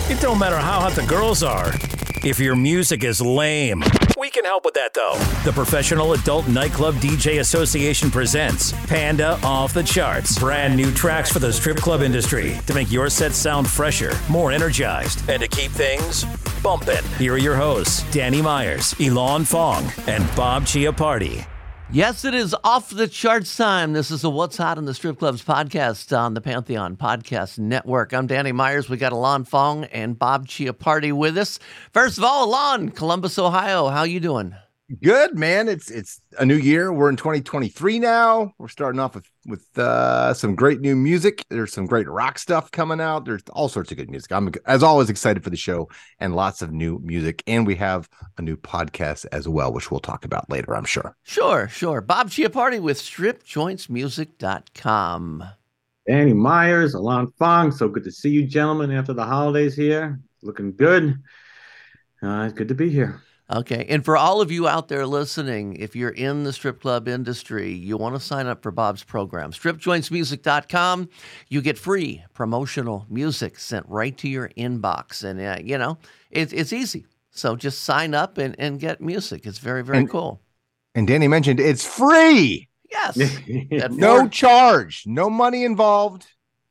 It don't matter how hot the girls are. If your music is lame, we can help with that, though. The Professional Adult Nightclub DJ Association presents Panda Off the Charts. Brand new tracks for the strip club industry to make your set sound fresher, more energized, and to keep things bumping. Here are your hosts, Danny Myers, Elon Fong, and Bob Chiappardi. Yes, it is Off the Charts time. This is a What's Hot in the Strip Clubs podcast on the Pantheon Podcast Network. I'm Danny Myers. We got Elon Fong and Bob Chiappardi with us. First of all, Elon, Columbus, Ohio. How you doing? Good, man. It's a new year. We're in 2023 now. We're starting off with some great new music. There's some great rock stuff coming out. There's all sorts of good music. I'm, as always, excited for the show and lots of new music. And we have a new podcast as well, which we'll talk about later, I'm sure. Sure. Bob Chiappardi with StripJointsMusic.com. Danny Myers, Elon Fong. So good to see you, gentlemen, after the holidays here. Looking good. It's good to be here. Okay, and for all of you out there listening, if you're in the strip club industry, you want to sign up for Bob's program, StripJointsMusic.com. You get free promotional music sent right to your inbox, and it's easy. So just sign up and get music. It's very, very cool. And Danny mentioned it's free. Yes. No charge, no money involved.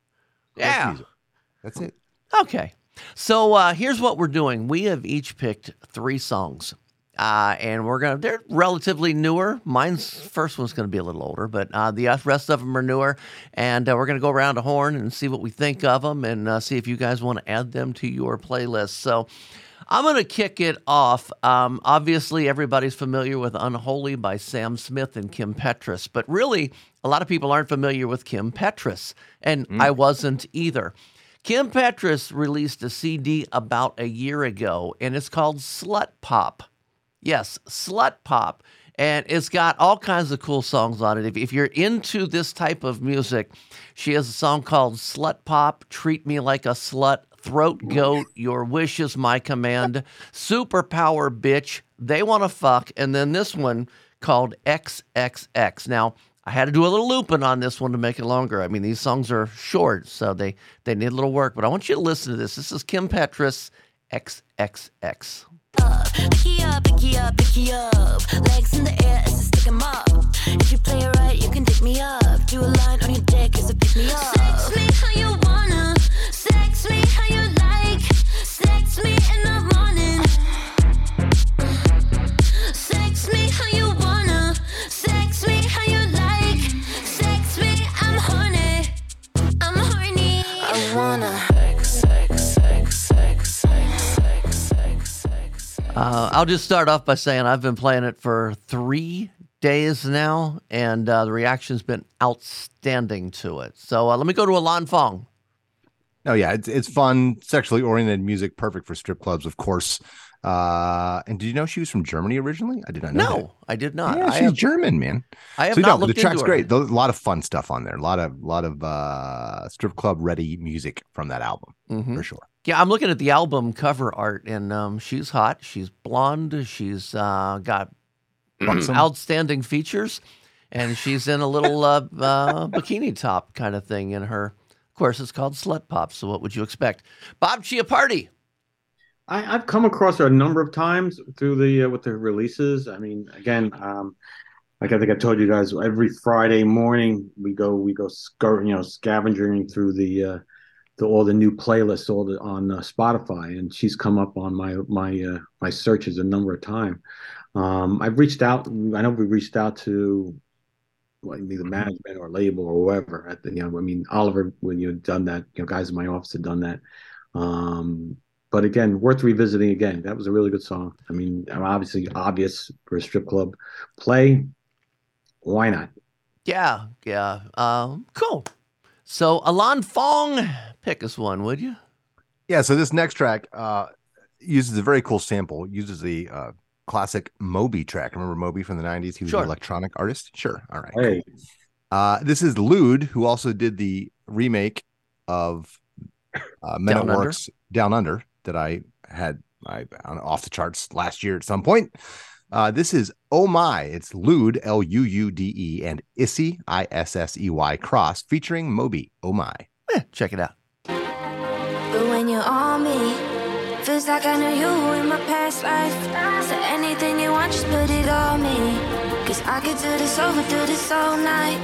Yeah. That's it. Okay. So here's what we're doing. We have each picked 3 songs, and they're relatively newer. Mine's first one's going to be a little older, but the rest of them are newer, and we're going to go around a horn and see what we think of them and see if you guys want to add them to your playlist. So I'm going to kick it off. Obviously, everybody's familiar with Unholy by Sam Smith and Kim Petras, but really, a lot of people aren't familiar with Kim Petras, and I wasn't either. Kim Petras released a CD about a year ago, and it's called Slut Pop. Yes, Slut Pop. And it's got all kinds of cool songs on it. If you're into this type of music, she has a song called Slut Pop, Treat Me Like a Slut, Throat Goat, Your Wish Is My Command, Superpower Bitch, They Wanna Fuck, and then this one called XXX. Now, I had to do a little looping on this one to make it longer. I mean, these songs are short, so they need a little work. But I want you to listen to this. This is Kim Petras, XXX. Picky up, legs in the air as I stick 'em up. If you play it right, you can dig me up. Do a line on your dick as I pick me up. Sex me how you wanna, sex me how you like, sex me in the morning. Sex me how you wanna, sex me how you like, sex me, I'm horny, I wanna. I'll just start off by saying I've been playing it for 3 days now, and the reaction's been outstanding to it. So let me go to Elon Fong. Oh, yeah, it's fun, sexually oriented music, perfect for strip clubs, of course. And did you know she was from Germany originally? I did not know that. No, I did not. Yeah, she's German, man. I have not looked the track's into her. great. A lot of fun stuff on there. A lot of strip club ready music from that album, for sure. Yeah, I'm looking at the album cover art, and she's hot. She's blonde. She's got outstanding features, and she's in a little bikini top kind of thing in her. Of course, it's called Slut Pop, so what would you expect? Bob Chiappardi. I've come across her a number of times through the with the releases. I mean, again, like I think I told you guys, every Friday morning we go scavenging through all the new playlists on Spotify, and she's come up on my searches a number of times. I've reached out. I know we reached out to either management or label or whoever. Oliver, when you had done that, guys in my office had done that. But again, worth revisiting again. That was a really good song. I mean, obviously obvious for a strip club play. Why not? Yeah. Cool. So, Elon Fong, pick us one, would you? Yeah, so this next track uses a very cool sample, uses the classic Moby track. Remember Moby from the 90s? He was an electronic artist? Sure. All right. Hey. Cool. This is Lude, who also did the remake of Men at Work's Down Under that I had on Off the Charts last year at some point. This is Oh My. It's Lude, Luude, and Issey, Issey Cross, featuring Moby. Oh My. Check it out. But when you're on me. Feels like I knew you in my past life. So anything you want, just put it on me. Cause I could do this over, do this all night.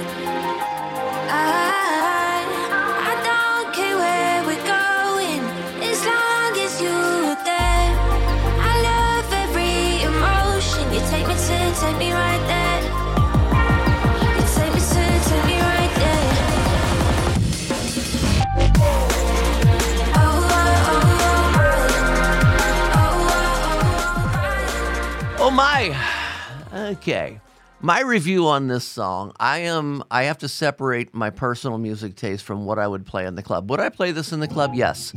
I don't care where we're going, as long as you're there. I love every emotion. You take me right there. You take me right there. Oh my. Okay. My review on this song, I have to separate my personal music taste from what I would play in the club. Would I play this in the club? Yes.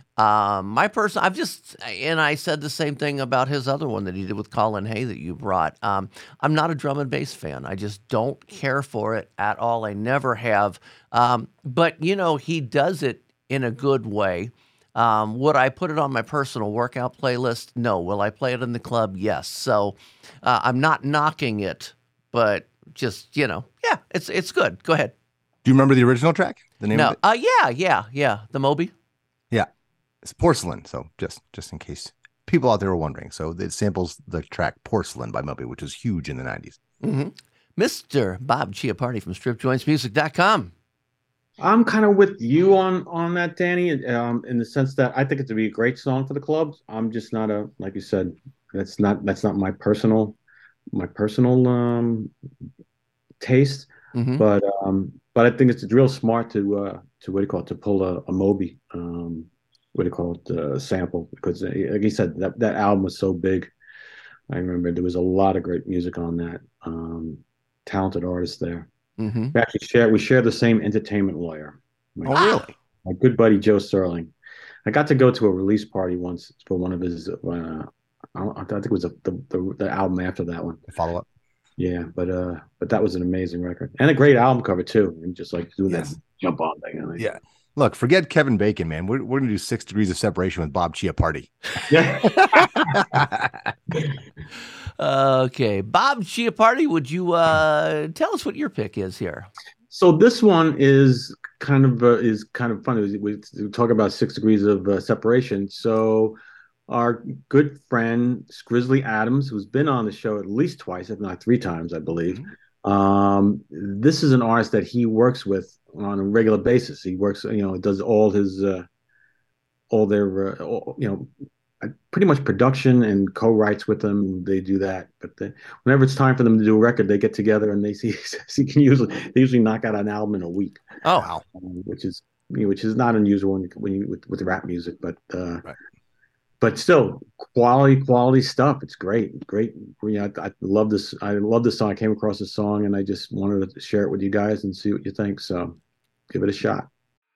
I said the same thing about his other one that he did with Colin Hay that you brought. I'm not a drum and bass fan. I just don't care for it at all. I never have. But, he does it in a good way. Would I put it on my personal workout playlist? No. Will I play it in the club? Yes. So I'm not knocking it, but just, it's good. Go ahead. Do you remember the original track? The name of it? Yeah. The Moby. Yeah. It's Porcelain. So just in case people out there were wondering. So it samples the track Porcelain by Moby, which was huge in the 90s. Mm-hmm. Mr. Bob Chiappardi from StripJointsMusic.com. I'm kind of with you on that, Danny, in the sense that I think it to be a great song for the clubs. I'm just not like you said, that's not my personal taste. Mm-hmm. But I think it's real smart to to pull a Moby sample, because like you said, that album was so big. I remember there was a lot of great music on that. Talented artists there. Mm-hmm. We share the same entertainment lawyer. Really? My good buddy Joe Sterling. I got to go to a release party once for one of his. I think it was the album after that one. The follow up. Yeah, but that was an amazing record and a great album cover too. And just like doing that jump on thing. Yeah. Look, forget Kevin Bacon, man. We're gonna do 6 Degrees of Separation with Bob Chiappardi. Yeah. Okay, Bob Chiappardi, would you tell us what your pick is here? So this one is kind of funny. We talk about 6 Degrees of Separation. So our good friend Grizzly Adams, who's been on the show at least twice, if not 3 times, I believe. Mm-hmm. This is an artist that he works with on a regular basis. He works, does all his, pretty much production and co-writes with them. They do that, but whenever it's time for them to do a record, they get together and they usually knock out an album in a week. Oh, wow. Which is not unusual with rap music, but right. But still quality stuff. It's great. I love this. I love this song. I came across this song and I just wanted to share it with you guys and see what you think. So give it a shot.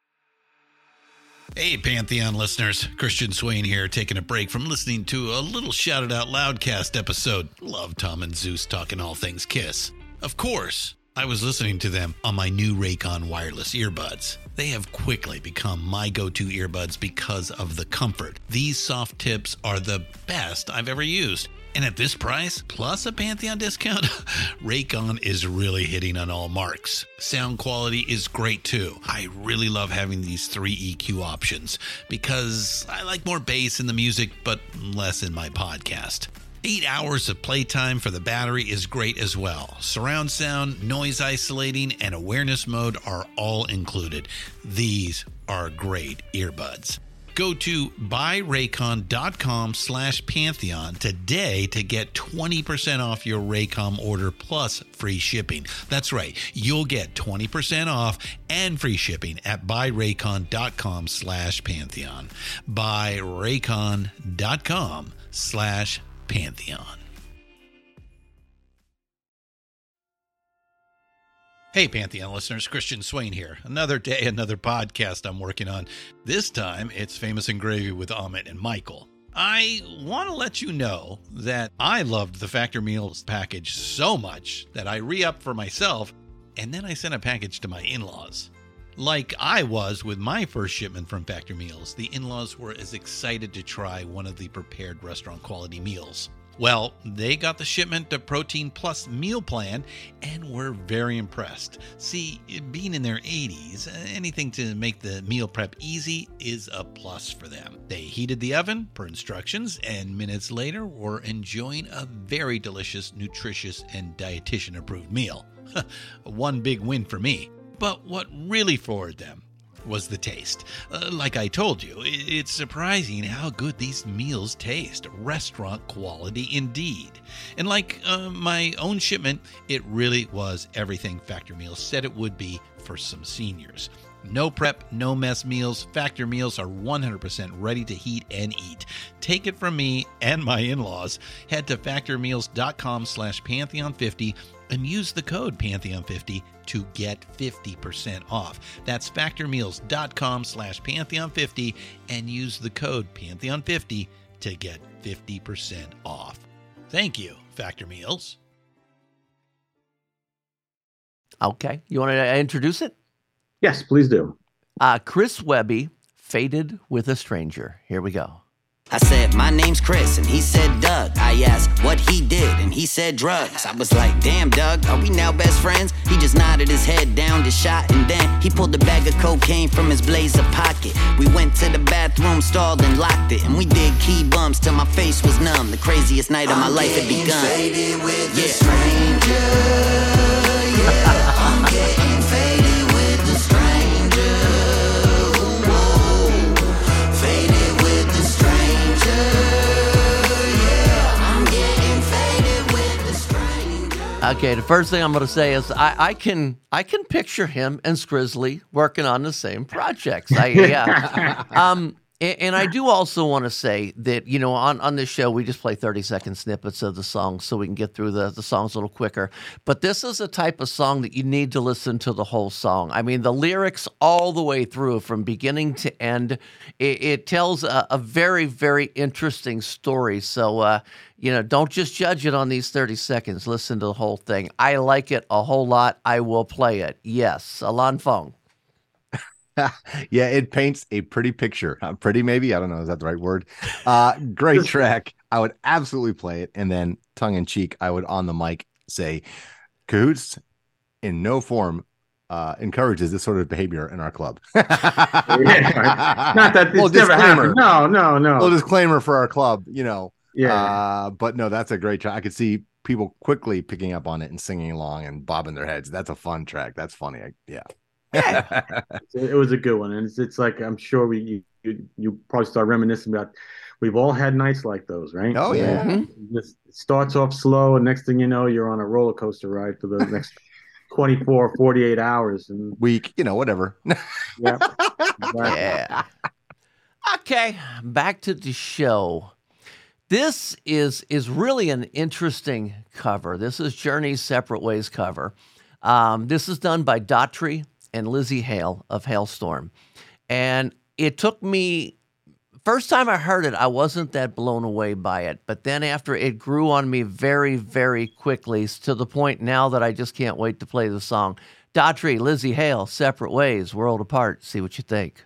Hey, Pantheon listeners. Christian Swain here, taking a break from listening to a little Shout It Out Loudcast episode. Love Tom and Zeus talking all things Kiss. Of course, I was listening to them on my new Raycon wireless earbuds. They have quickly become my go-to earbuds because of the comfort. These soft tips are the best I've ever used. And at this price, plus a Pantheon discount, Raycon is really hitting on all marks. Sound quality is great too. I really love having these 3 EQ options because I like more bass in the music, but less in my podcast. 8 hours of playtime for the battery is great as well. Surround sound, noise isolating, and awareness mode are all included. These are great earbuds. Go to buyraycon.com/Pantheon today to get 20% off your Raycon order plus free shipping. That's right. You'll get 20% off and free shipping at buyraycon.com/Pantheon. buyraycon.com/Pantheon. Hey, Pantheon listeners, Christian Swain here. Another day, another podcast I'm working on. This time, it's Famous and Gravy with Amit and Michael. I want to let you know that I loved the Factor Meals package so much that I re-upped for myself, and then I sent a package to my in-laws. Like I was with my first shipment from Factor Meals, the in-laws were as excited to try one of the prepared restaurant quality meals. Well, they got the shipment of Protein Plus meal plan and were very impressed. See, being in their 80s, anything to make the meal prep easy is a plus for them. They heated the oven per instructions, and minutes later were enjoying a very delicious, nutritious, and dietitian-approved meal. One big win for me. But what really floored them was the taste. Like I told you, it's surprising how good these meals taste. Restaurant quality indeed. And like my own shipment, it really was everything Factor Meals said it would be for some seniors. No prep, no mess meals. Factor Meals are 100% ready to heat and eat. Take it from me and my in-laws. Head to factormeals.com/Pantheon50 and use the code Pantheon50 to get 50% off. That's factormeals.com/Pantheon50 and use the code Pantheon50 to get 50% off. Thank you, Factor Meals. Okay. You want to introduce it? Yes, please do. Chris Webby, Faded with a Stranger. Here we go. I said, my name's Chris, and he said Doug. I asked what he did, and he said drugs. I was like, damn, Doug, are we now best friends? He just nodded his head down to shot, and then he pulled a bag of cocaine from his blazer pocket. We went to the bathroom, stalled, and locked it, and we did key bumps till my face was numb. The craziest night of my life had begun. Faded with a stranger, yeah. I'm getting faded with a stranger. Okay, the first thing I'm going to say is I can picture him and Skrizzly working on the same projects. And I do also want to say that, you know, on this show, we just play 30-second snippets of the songs so we can get through the songs a little quicker. But this is a type of song that you need to listen to the whole song. I mean, the lyrics all the way through from beginning to end, it tells a very, very interesting story. So, you know, don't just judge it on these 30 seconds. Listen to the whole thing. I like it a whole lot. I will play it. Yes. Alan Fong. Yeah, it paints a pretty picture. Pretty, maybe. I don't know. Is that the right word? Great track. I would absolutely play it. And then, tongue in cheek, I would on the mic say, Cahoots in no form encourages this sort of behavior in our club. Yeah, not that it's never happened. No. Little disclaimer for our club, you know. Yeah. But no, that's a great track. I could see people quickly picking up on it and singing along and bobbing their heads. That's a fun track. That's funny. Yeah. It was a good one, and it's like I'm sure you probably start reminiscing about. We've all had nights like those, right? Oh yeah. Mm-hmm. It starts off slow, and next thing you know, you're on a roller coaster ride for the next 24, 48 hours, and week, you know, whatever. Yeah. Exactly. Yeah. Okay, back to the show. This is really an interesting cover. This is Journey's Separate Ways cover. This is done by Daughtry and Lzzy Hale of Halestorm. And it took me, first time I heard it, I wasn't that blown away by it. But then after it grew on me very, very quickly to the point now that I just can't wait to play the song. Daughtry, Lzzy Hale, Separate Ways, World Apart. See what you think.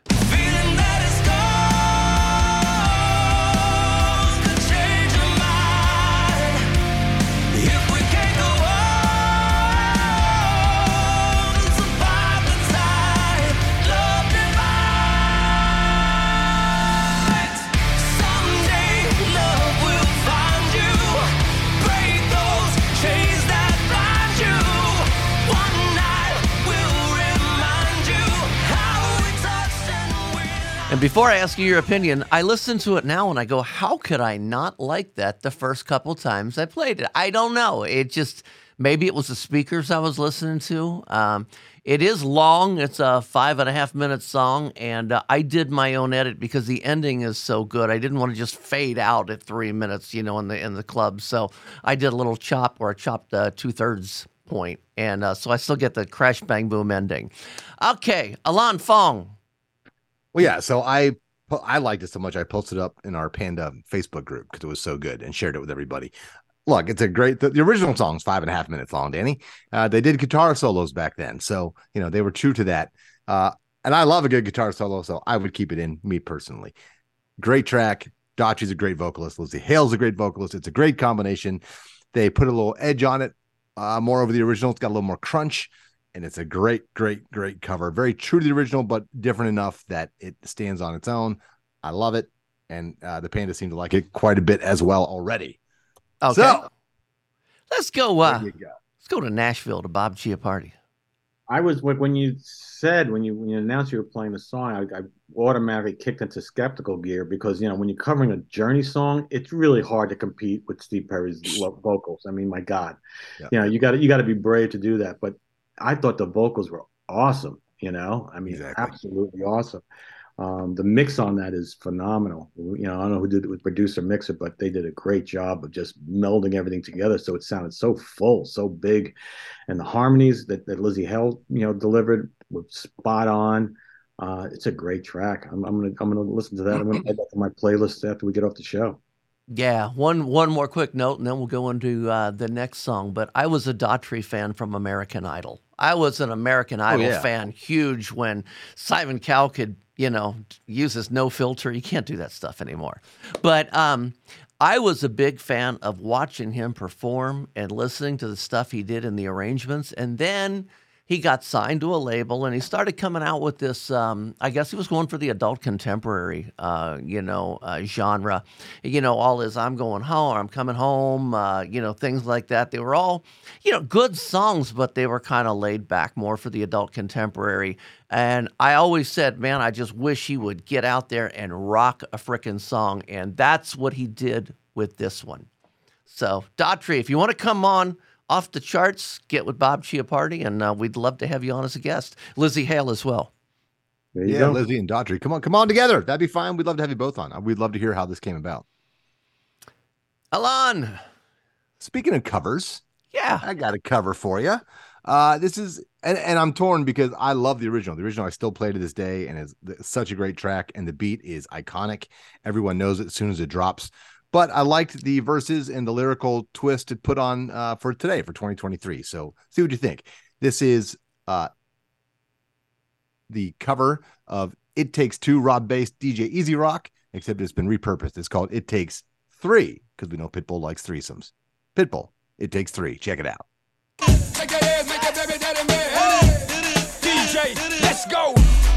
And before I ask you your opinion, I listen to it now and I go, how could I not like that the first couple times I played it? I don't know. It just, maybe it was the speakers I was listening to. It is long. It's a 5.5-minute song, and I did my own edit because the ending is so good. I didn't want to just fade out at 3 minutes, you know, in the club. So I did a little chop where I chopped 2/3 point, and so I still get the crash bang boom ending. Okay, Alan Fong. Well, yeah, so I liked it so much I posted it up in our Panda Facebook group because it was so good and shared it with everybody. Look, it's a great, the original song's 5.5 minutes long, Danny. They did guitar solos back then, so, you know, they were true to that. And I love a good guitar solo, so I would keep it in, me personally. Great track. Daughtry's a great vocalist. Lizzie Hale's a great vocalist. It's a great combination. They put a little edge on it, more over the original. It's got a little more crunch, and it's a great cover. Very true to the original, but different enough that it stands on its own. I love it, and the Panda seem to like it quite a bit as well already. Okay, So, let's go. there you go. Let's go to Nashville to Bob Chiappardi. I was when you announced you were playing the song, I automatically kicked into skeptical gear because when you're covering a Journey song, it's really hard to compete with Steve Perry's vocals. I mean, my God, Yeah. you got to be brave to do that. But I thought the vocals were awesome. I mean, Exactly. absolutely awesome. The mix on that is phenomenal. I don't know who did it with producer mixer, but they did a great job of just melding everything together. So it sounded so full, so big. And the harmonies that Lizzie Hale, delivered were spot on. It's a great track. I'm gonna listen to that. I'm gonna add that to my playlist after we get off the show. Yeah, one more quick note, and then we'll go into the next song. But I was a Daughtry fan from American Idol. I was an American Idol fan, huge when Simon Cowell could, use his no filter. You can't do that stuff anymore. But I was a big fan of watching him perform and listening to the stuff he did in the arrangements. And then he got signed to a label and he started coming out with this, I guess he was going for the adult contemporary, genre. All his I'm going home, I'm coming home, things like that. They were all, good songs, but they were kind of laid back more for the adult contemporary. And I always said, man, I just wish he would get out there and rock a frickin' song. And that's what he did with this one. So, Daughtry, if you want to come on off the charts, get with Bob Chiappardi, and we'd love to have you on as a guest. Lizzie Hale as well. There you go. Lizzie and Daughtry, come on together. That'd be fine. We'd love to have you both on. We'd love to hear how this came about. Alon. Speaking of covers, Yeah. I got a cover for you. This is, and I'm torn because I love the original. The original I still play to this day, and is such a great track, and the beat is iconic. Everyone knows it as soon as it drops. But I liked the verses and the lyrical twist it put on for today, for 2023. So see what you think. This is the cover of It Takes Two, Rob Bass, DJ Easy Rock, except it's been repurposed. It's called It Takes Three, because we know Pitbull likes threesomes. Pitbull, It Takes Three. Check it out. DJ, let's go.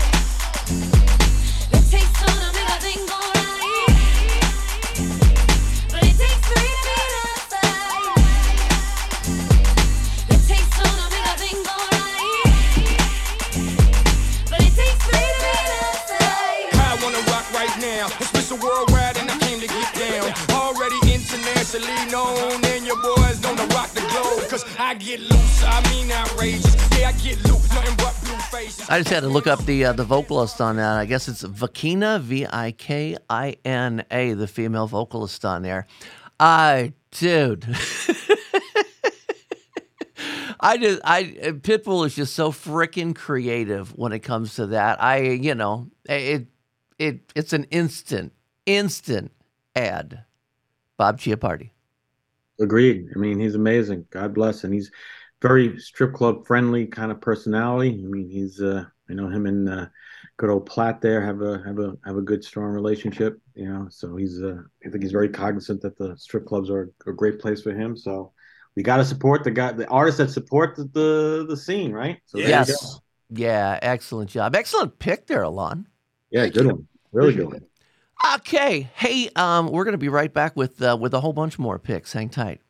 It's Mr. Worldwide and I came to get down. Already internationally known, and your boys know to rock the globe. Cause I get loose, I mean outrageous. Yeah, I get loose, nothing but blue faces. I just had to look up the vocalist on that. I guess it's Vikina, Vikina, the female vocalist on there. Dude. Pitbull is just so freaking creative when it comes to that. It's an instant ad. Bob Chiappardi. Agreed. I mean, he's amazing. God bless. And he's very strip club friendly kind of personality. I mean, he's him and good old Platt there have a good strong relationship. So he's I think he's very cognizant that the strip clubs are a great place for him. So we got to support the artists that support the scene, right? So yes. Yeah. Excellent job. Excellent pick there, Alon. Yeah, good one. Really good one. Okay. Hey, we're going to be right back with a whole bunch more picks. Hang tight.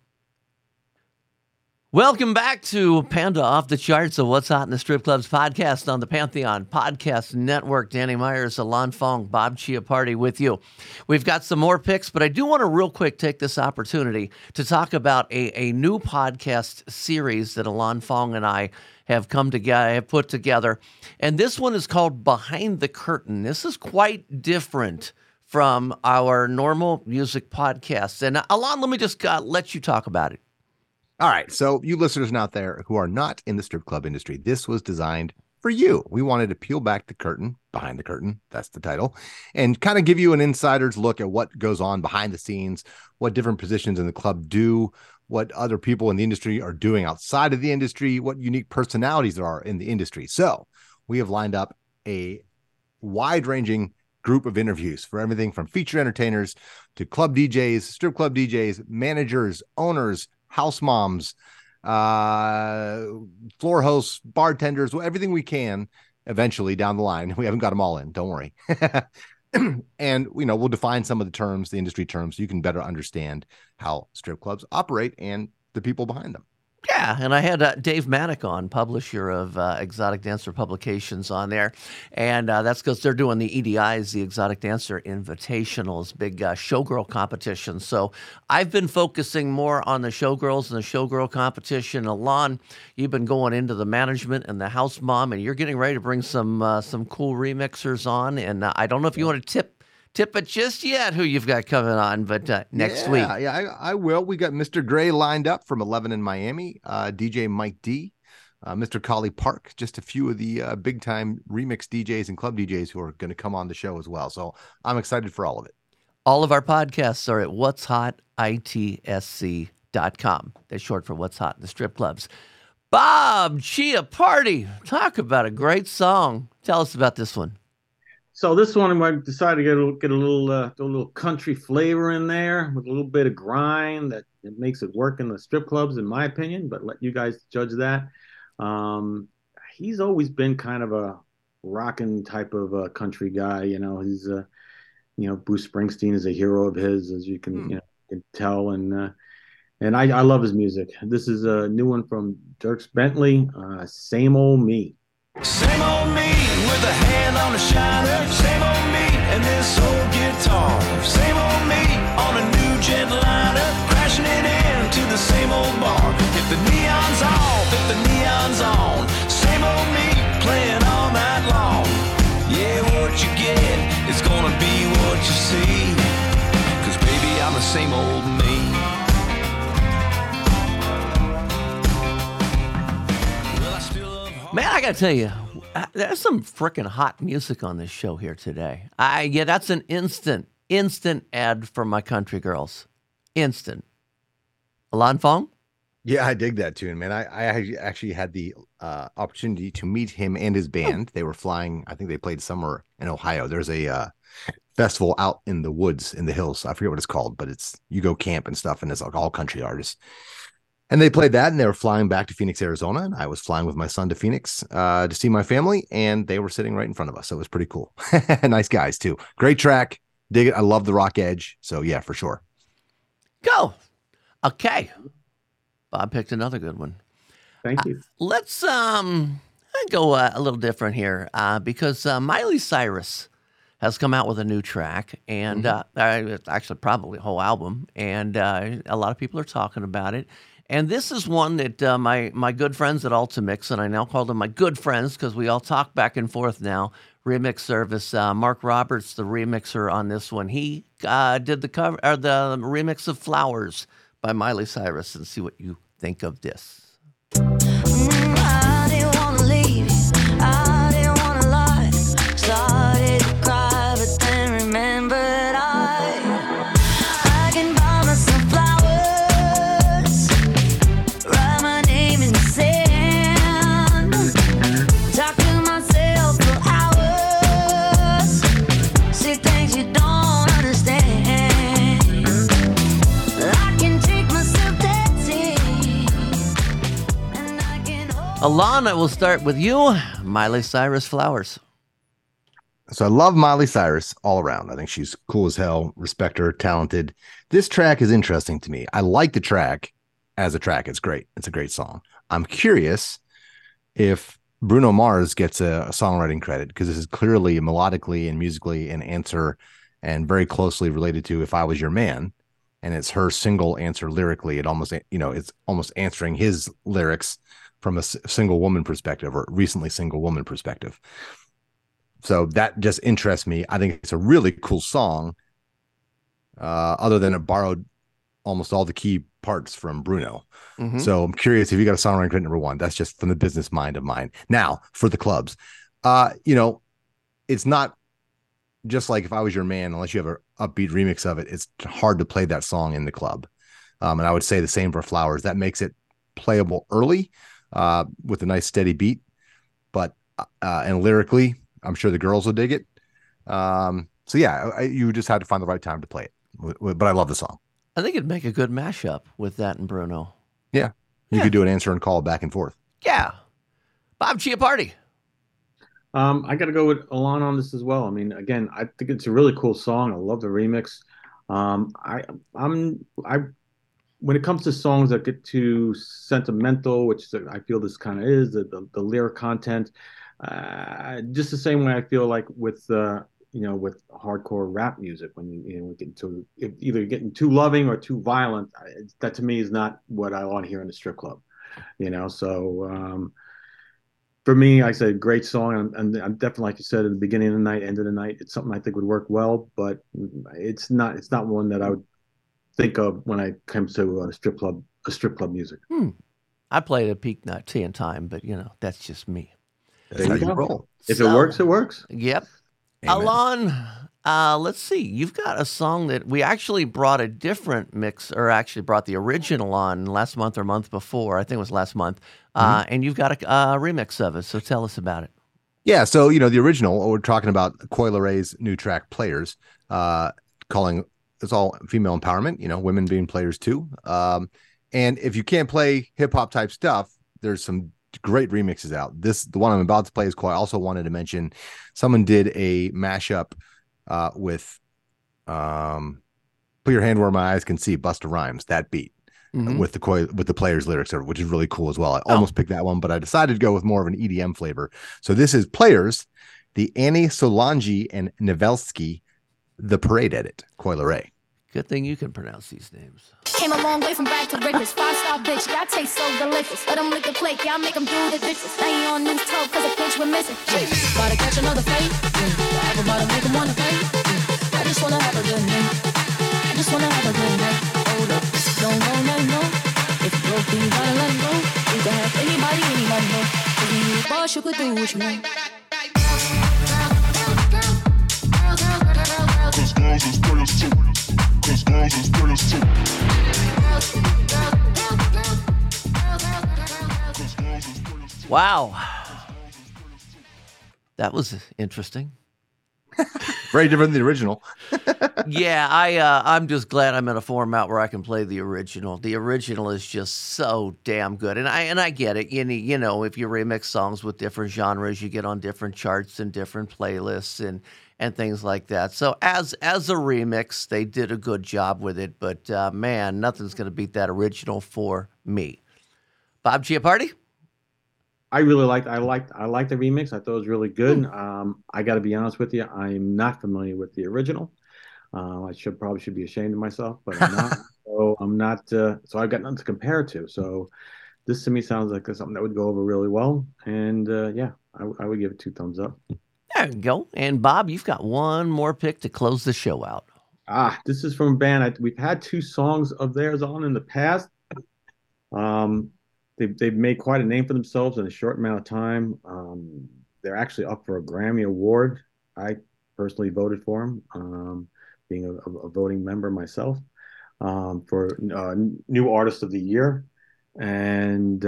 Welcome back to Panda Off the Charts of What's Hot in the Strip Clubs podcast on the Pantheon Podcast Network. Danny Myers, Alon Fong, Bob Chiappardi with you. We've got some more picks, but I do want to real quick take this opportunity to talk about a new podcast series that Alon Fong and I have put together. And this one is called Behind the Curtain. This is quite different from our normal music podcasts. And Alon, let me just let you talk about it. All right. So you listeners out there who are not in the strip club industry, this was designed for you. We wanted to peel back the curtain, Behind the Curtain, that's the title, and kind of give you an insider's look at what goes on behind the scenes, what different positions in the club do, what other people in the industry are doing outside of the industry, what unique personalities there are in the industry. So we have lined up a wide-ranging group of interviews for everything from featured entertainers to club DJs, strip club DJs, managers, owners, house moms, floor hosts, bartenders, everything we can eventually down the line. We haven't got them all in, don't worry. And we'll define some of the terms, the industry terms, so you can better understand how strip clubs operate and the people behind them. Yeah, and I had Dave Manick on, publisher of Exotic Dancer Publications, on there, and that's because they're doing the EDIs, the Exotic Dancer Invitationals, big showgirl competition. So I've been focusing more on the showgirls and the showgirl competition. Alon, you've been going into the management and the house mom, and you're getting ready to bring some cool remixers on. And I don't know if you want to tip it just yet who you've got coming on, but next week. Yeah, I will. We got Mr. Gray lined up from 11 in Miami, DJ Mike D, Mr. Collie Park, just a few of the big-time remix DJs and club DJs who are going to come on the show as well. So I'm excited for all of it. All of our podcasts are at what'shotitsc.com. That's short for What's Hot in the Strip Clubs. Bob Chiappardi, talk about a great song. Tell us about this one. So this one, I decided to get a little country flavor in there with a little bit of grind that it makes it work in the strip clubs, in my opinion. But let you guys judge that. He's always been kind of a rockin' type of a country guy. He's Bruce Springsteen is a hero of his, as you can can tell, and I love his music. This is a new one from Dierks Bentley, Same Old Me. Same old me with a hand on the shiner. Same old me and this old guitar. Same old me on a new jetliner, crashing it into the same old bar. If the neon's off, if the neon's on, same old me playing all night long. Yeah, what you get is gonna be what you see. 'Cause baby, I'm the same old me. Man, I got to tell you, there's some freaking hot music on this show here today. That's an instant ad for my country girls. Instant. Alon Fong? Yeah, I dig that tune, man. I actually had the opportunity to meet him and his band. They were flying, I think they played somewhere in Ohio. There's a festival out in the woods, in the hills. I forget what it's called, but you go camp and stuff, and it's like all country artists. And they played that, and they were flying back to Phoenix, Arizona, and I was flying with my son to Phoenix to see my family, and they were sitting right in front of us, so it was pretty cool. Nice guys, too. Great track. Dig it. I love the rock edge, so yeah, for sure. Go. Okay. Bob picked another good one. Thank you. Let's go a little different here because Miley Cyrus has come out with a new track, and actually probably a whole album, and a lot of people are talking about it. And this is one that my good friends at Ultimix, and I now call them my good friends because we all talk back and forth now, remix service. Mark Roberts, the remixer on this one, he did the cover or the remix of Flowers by Miley Cyrus, and see what you think of this. I didn't wanna leave you. I didn't wanna lie. Started to cry, but then remembered I can buy myself flowers. Write my name in the sand. Talk to myself for hours. See things you don't understand. I can take myself dancing. And I can hold Alana, we'll start with you. Miley Cyrus, Flowers. So I love Miley Cyrus all around. I think she's cool as hell, respect her, talented. This track is interesting to me. I like the track as a track. It's great. It's a great song. I'm curious if Bruno Mars gets a songwriting credit, because this is clearly melodically and musically an answer and very closely related to If I Was Your Man. And it's her single answer lyrically. It almost, it's almost answering his lyrics from a single woman perspective, or recently single woman perspective. So that just interests me. I think it's a really cool song, other than it borrowed almost all the key parts from Bruno. Mm-hmm. So I'm curious if you got a songwriting credit number one. That's just from the business mind of mine. Now, for the clubs, it's not just like If I Was Your Man, unless you have an upbeat remix of it, it's hard to play that song in the club. And I would say the same for Flowers. That makes it playable early with a nice steady beat. But and lyrically, I'm sure the girls will dig it. So yeah, you just had to find the right time to play it. But I love the song. I think it'd make a good mashup with that and Bruno. Yeah. You could do an answer and call back and forth. Yeah. Bob Chiappardi. I got to go with Alon on this as well. I mean, again, I think it's a really cool song. I love the remix. When it comes to songs that get too sentimental, which I feel this kind of is, the lyric content, just the same way I feel like with with hardcore rap music, when we get into either getting too loving or too violent, that to me is not what I want to hear in the strip club. So for me, I said great song, and I'm definitely, like you said, at the beginning of the night, end of the night, it's something I think would work well, but it's not one that I would think of when it comes to strip club music. I played at peak night tea and time, but that's just me. That's how you roll. If it works, it works. Yep. Amen. Alon, let's see. You've got a song that we actually brought a different mix, or actually brought the original on last month or month before. I think it was last month. And you've got a remix of it. So tell us about it. Yeah. So, the original, we're talking about Coi Leray's new track, Players, calling it's all female empowerment, women being players too. And if you can't play hip hop type stuff, there's some great remixes out. The one I'm about to play is cool. I also wanted to mention someone did a mashup with Put Your Hand Where My Eyes Can See, Busta Rhymes, that beat with the Players lyrics, which is really cool as well. I almost picked that one, but I decided to go with more of an EDM flavor. So this is Players, the Annie Solangi and Nevelsky, the Parade edit, Coi Leray. Good thing you can pronounce these names. Came a long way from rag to riches. 5-star bitch, y'all taste so delicious. Let them lick the plate, y'all make them do the dishes. Now you on news 12 cause a bitch we're missing. Gotta catch another fade. Everybody make them wanna pay. I just wanna have a good night. I just wanna have a good night. Hold up, don't go, no. If you broke, then you gotta let it go. You can have anybody know. Cause when you boss, you could do what you want. Cause girls is players too. Cause girls is players too. Wow. That was interesting. Very different than the original. Yeah, I'm just glad I'm in a format where I can play the original. The original is just so damn good, and I get it. If you remix songs with different genres, you get on different charts and different playlists and things like that. So as a remix, they did a good job with it. But man, nothing's gonna beat that original for me. Bob Chiappardi? I really liked the remix. I thought it was really good. I got to be honest with you, I'm not familiar with the original. I probably should be ashamed of myself, but I'm not. So I'm not. So I've got nothing to compare it to. So this to me sounds like something that would go over really well. And I would give it 2 thumbs up. There you go. And Bob, you've got one more pick to close the show out. This is from a band. We've had 2 songs of theirs on in the past. They've made quite a name for themselves in a short amount of time. They're actually up for a Grammy Award. I personally voted for them, being a voting member myself, for New Artist of the Year. And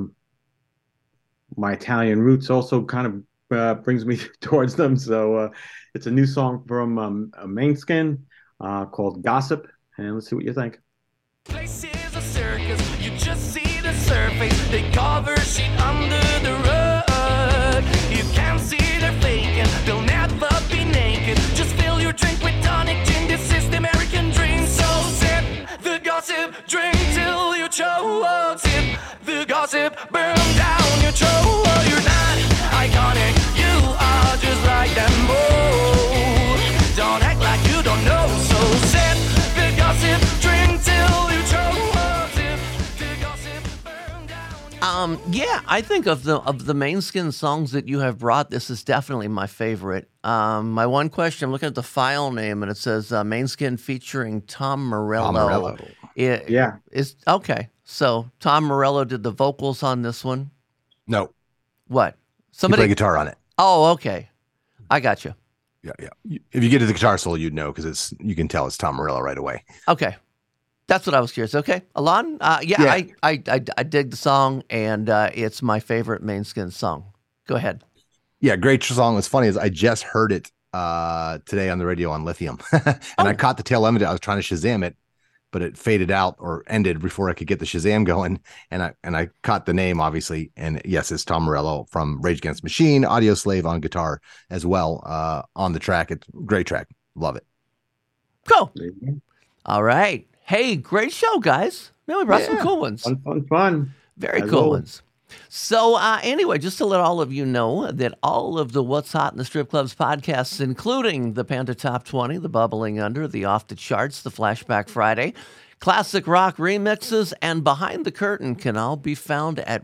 my Italian roots also kind of brings me towards them. So it's a new song from Mainskin called Gossip. And let's see what you think. Place is a circus, you just see the surface. They cover shit under the rug. You can't see they're faking, they'll never be naked. Just fill your drink with tonic gin, this is the American dream. So sip the gossip, drink till you choke. Sip the gossip, burn down your throat. You're not iconic, you are just like them both. Don't act like you don't know. So sip the gossip, drink till you choke. Yeah, I think of the Mainskin songs that you have brought, this is definitely my favorite. My one question, I'm looking at the file name, and it says Mainskin featuring Tom Morello. Tom Morello. Yeah. Okay. So Tom Morello did the vocals on this one? No. What? He played guitar on it. Oh, okay. I got you. Yeah. If you get to the guitar solo, you'd know because you can tell it's Tom Morello right away. Okay. That's what I was curious. Okay, Alon. Yeah. I dig the song, and it's my favorite Mainskin song. Go ahead. Yeah, great song. What's funny is I just heard it today on the radio on Lithium. And I caught the tail end of it. I was trying to Shazam it, but it faded out or ended before I could get the Shazam going. And I caught the name, obviously. And yes, it's Tom Morello from Rage Against the Machine, Audio Slave on guitar as well on the track. It's a great track. Love it. Cool. All right. Hey, great show, guys. Now we brought some cool ones. Fun. Very cool ones. So anyway, just to let all of you know that all of the What's Hot in the Strip Clubs podcasts, including the Panda Top 20, the Bubbling Under, the Off the Charts, the Flashback Friday, classic rock remixes, and Behind the Curtain can all be found at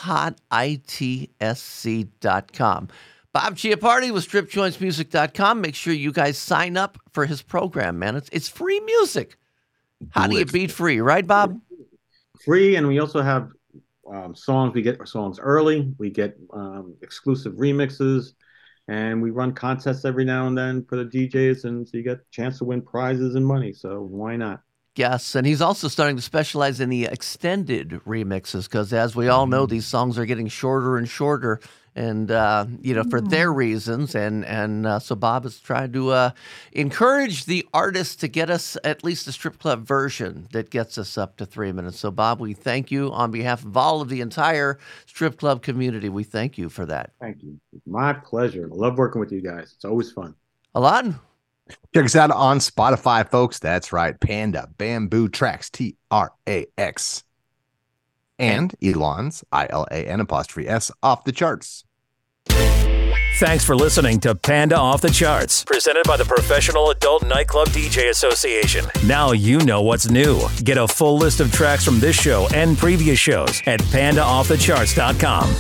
what'shotitsc.com. Bob Chiappardi with stripjointsmusic.com. Make sure you guys sign up for his program, man. It's free music. How do you beat free, right, Bob? Free, and we also have songs. We get songs early. We get exclusive remixes, and we run contests every now and then for the DJs, and so you get a chance to win prizes and money. So why not? Yes, and he's also starting to specialize in the extended remixes because, as we all know, these songs are getting shorter and shorter, and for their reasons. And so Bob is trying to encourage the artists to get us at least a strip club version that gets us up to 3 minutes. So Bob, we thank you on behalf of all of the entire strip club community. We thank you for that. Thank you. My pleasure. I love working with you guys. It's always fun. Alon? Check us out on Spotify, folks. That's right. Panda Bamboo Tracks, TRAX. And Elon's, ILAN''S, Off the Charts. Thanks for listening to Panda Off the Charts, presented by the Professional Adult Nightclub DJ Association. Now you know what's new. Get a full list of tracks from this show and previous shows at pandaoffthecharts.com.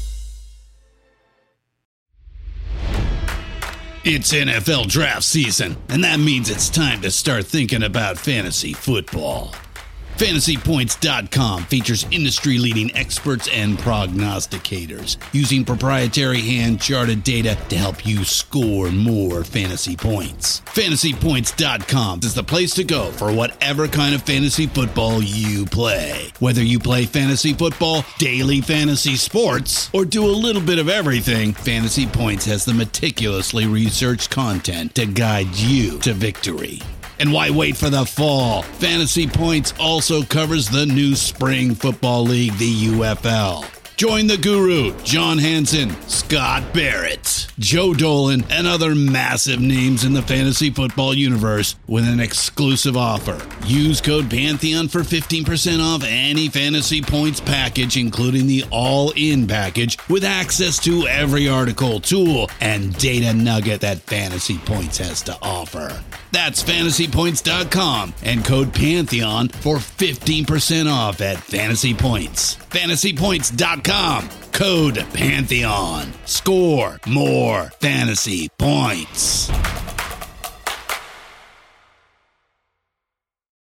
It's NFL draft season, and that means it's time to start thinking about fantasy football. FantasyPoints.com features industry-leading experts and prognosticators using proprietary hand-charted data to help you score more fantasy points. FantasyPoints.com is the place to go for whatever kind of fantasy football you play. Whether you play fantasy football, daily fantasy sports, or do a little bit of everything, Fantasy Points has the meticulously researched content to guide you to victory. And why wait for the fall? Fantasy Points also covers the new spring football league, the UFL. Join the guru, John Hansen, Scott Barrett, Joe Dolan, and other massive names in the fantasy football universe with an exclusive offer. Use code Pantheon for 15% off any Fantasy Points package, including the all-in package, with access to every article, tool, and data nugget that Fantasy Points has to offer. That's FantasyPoints.com and code Pantheon for 15% off at Fantasy Points. FantasyPoints.com, code Pantheon. Score more fantasy points.